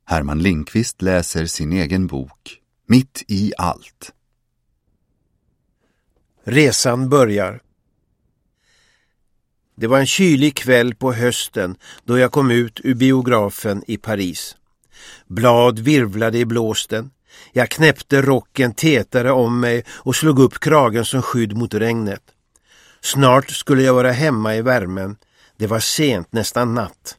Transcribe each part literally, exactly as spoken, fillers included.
Herman Lindqvist läser sin egen bok Mitt i allt. Resan börjar. Det var en kylig kväll på hösten då jag kom ut ur biografen i Paris. Blad virvlade i blåsten. Jag knäppte rocken tätare om mig och slog upp kragen som skydd mot regnet. Snart skulle jag vara hemma i värmen. Det var sent, nästan natt.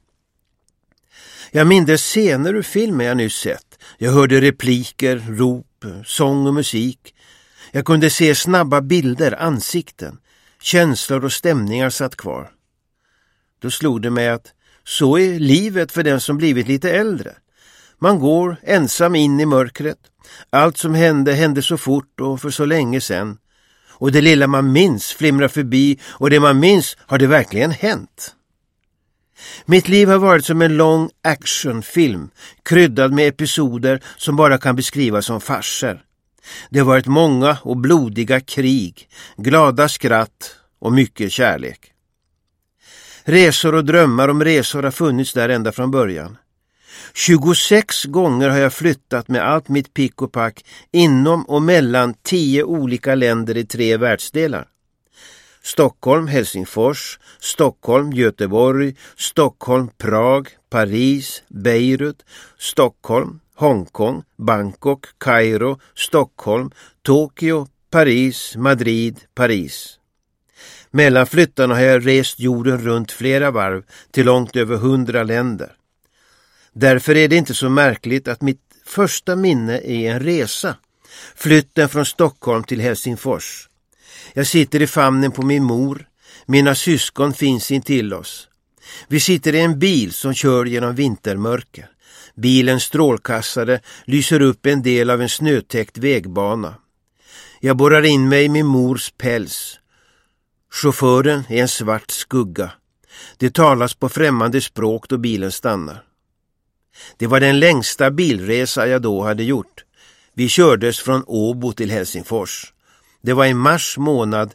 Jag minns scener ur filmen jag nyss sett. Jag hörde repliker, rop, sång och musik. Jag kunde se snabba bilder, ansikten. Känslor och stämningar satt kvar. Då slog det mig att så är livet för den som blivit lite äldre. Man går ensam in i mörkret. Allt som hände hände så fort och för så länge sedan. Och det lilla man minns flimrar förbi, och det man minns har det verkligen hänt. Mitt liv har varit som en lång actionfilm, kryddad med episoder som bara kan beskrivas som farser. Det har varit många och blodiga krig, glada skratt och mycket kärlek. Resor och drömmar om resor har funnits där ända från början. tjugosex gånger har jag flyttat med allt mitt pick och pack inom och mellan tio olika länder i tre världsdelar. Stockholm, Helsingfors, Stockholm, Göteborg, Stockholm, Prag, Paris, Beirut, Stockholm, Hongkong, Bangkok, Kairo, Stockholm, Tokyo, Paris, Madrid, Paris. Mellan flyttarna har jag rest jorden runt flera varv till långt över hundra länder. Därför är det inte så märkligt att mitt första minne är en resa. Flytten från Stockholm till Helsingfors. Jag sitter i famnen på min mor. Mina syskon finns intill oss. Vi sitter i en bil som kör genom vintermörker. Bilens strålkastare lyser upp en del av en snötäckt vägbana. Jag borrar in mig i min mors päls. Chauffören är en svart skugga. Det talas på främmande språk då bilen stannar. Det var den längsta bilresa jag då hade gjort. Vi kördes från Åbo till Helsingfors. Det var i mars månad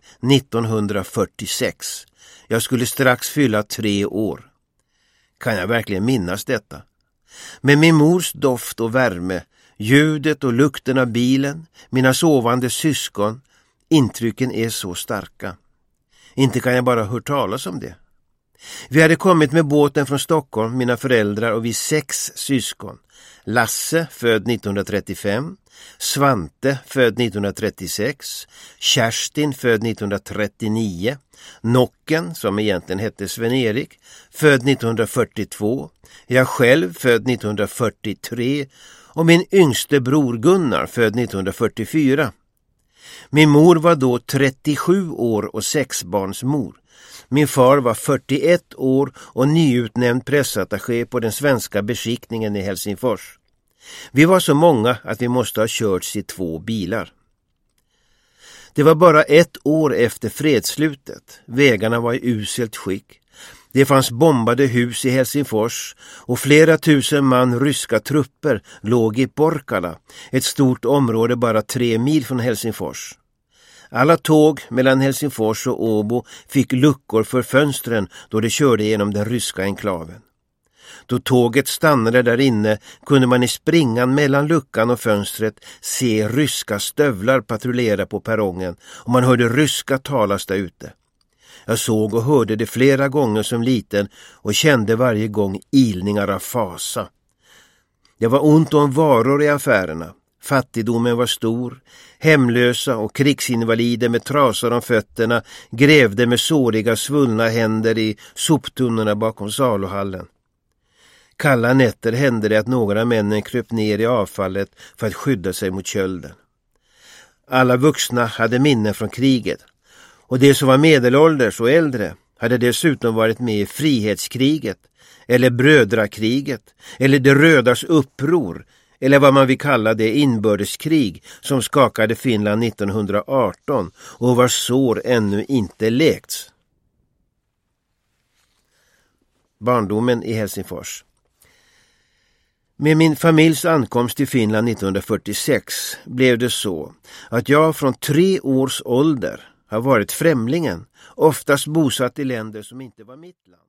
nittonhundrafyrtiosex. Jag skulle strax fylla tre år. Kan jag verkligen minnas detta? Med min mors doft och värme, ljudet och lukten av bilen, mina sovande syskon, intrycken är så starka. Inte kan jag bara höra talas om det. Vi hade kommit med båten från Stockholm, mina föräldrar och vi sex syskon. Lasse, född nittonhundratrettiofem, Svante, född nittonhundratrettiosex, Kerstin, född nittonhundratrettionio, Nocken, som egentligen hette Sven-Erik, född nittonhundrafyrtiotvå, jag själv, född nittonhundrafyrtiotre och min yngste bror Gunnar, född nittonhundrafyrtiofyra. Min mor var då trettiosju år och sexbarnsmor. Min far var fyrtioett år och nyutnämnd pressattaché på den svenska beskickningen i Helsingfors. Vi var så många att vi måste ha körts i två bilar. Det var bara ett år efter fredsslutet. Vägarna var i uselt skick. Det fanns bombade hus i Helsingfors och flera tusen man ryska trupper låg i Porkala, ett stort område bara tre mil från Helsingfors. Alla tåg mellan Helsingfors och Åbo fick luckor för fönstren då de körde genom den ryska enklaven. Då tåget stannade där inne kunde man i springan mellan luckan och fönstret se ryska stövlar patrullera på perrongen och man hörde ryska talas där ute. Jag såg och hörde det flera gånger som liten och kände varje gång ilningar av fasa. Det var ont om varor i affärerna. Fattigdomen var stor. Hemlösa och krigsinvalider med trasor om fötterna grävde med såriga svullna händer i soptunnorna bakom saluhallen. Kalla nätter hände det att några av männen kröp ner i avfallet för att skydda sig mot kölden. Alla vuxna hade minnen från kriget. Och de som var medelålders och äldre hade dessutom varit med i frihetskriget, eller brödrakriget, eller de rödas uppror, eller vad man vill kalla det inbördeskrig som skakade Finland nittonhundraarton och vars sår ännu inte läkts. Barndomen i Helsingfors. Med min familjs ankomst till Finland nittonhundrafyrtiosex blev det så att jag från tre års ålder har varit främlingen, oftast bosatt i länder som inte var mitt land.